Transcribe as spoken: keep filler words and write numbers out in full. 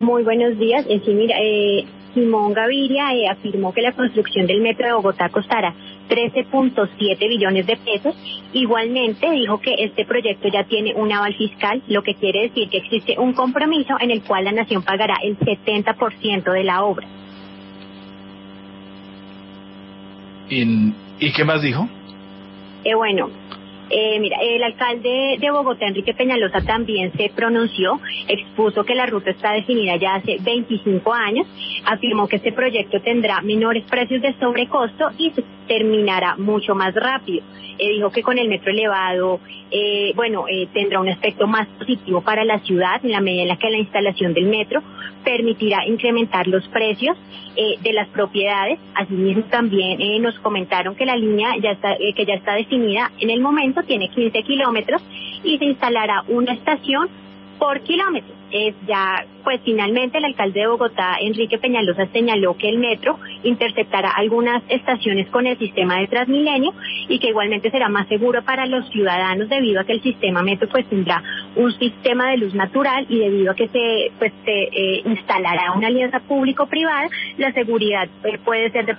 Muy buenos días. Eh, sí, mira, eh, Simón Gaviria eh, afirmó que la construcción del metro de Bogotá costará trece punto siete billones de pesos. Igualmente dijo que este proyecto ya tiene un aval fiscal, lo que quiere decir que existe un compromiso en el cual la nación pagará el setenta por ciento de la obra. ¿Y, ¿y qué más dijo? Eh, bueno, eh, mira, el alcalde de Bogotá, Enrique Peñalosa, también se pronunció, expuso que la ruta está definida ya hace veinticinco años, afirmó que este proyecto tendrá menores precios de sobrecosto y se terminará mucho más rápido. Eh, dijo que con el metro elevado, eh, bueno, eh, tendrá un aspecto más positivo para la ciudad en la medida en la que la instalación del metro permitirá incrementar los precios eh, de las propiedades. Asimismo, también eh, nos comentaron que la línea ya está, eh, que ya está definida en el momento, tiene quince kilómetros y se instalará una estación por kilómetro. Es ya, pues finalmente el alcalde de Bogotá, Enrique Peñalosa, señaló que el metro interceptará algunas estaciones con el sistema de Transmilenio y que igualmente será más seguro para los ciudadanos debido a que el sistema metro pues tendrá un sistema de luz natural y debido a que se pues se eh, instalará una alianza público-privada, la seguridad eh, puede ser de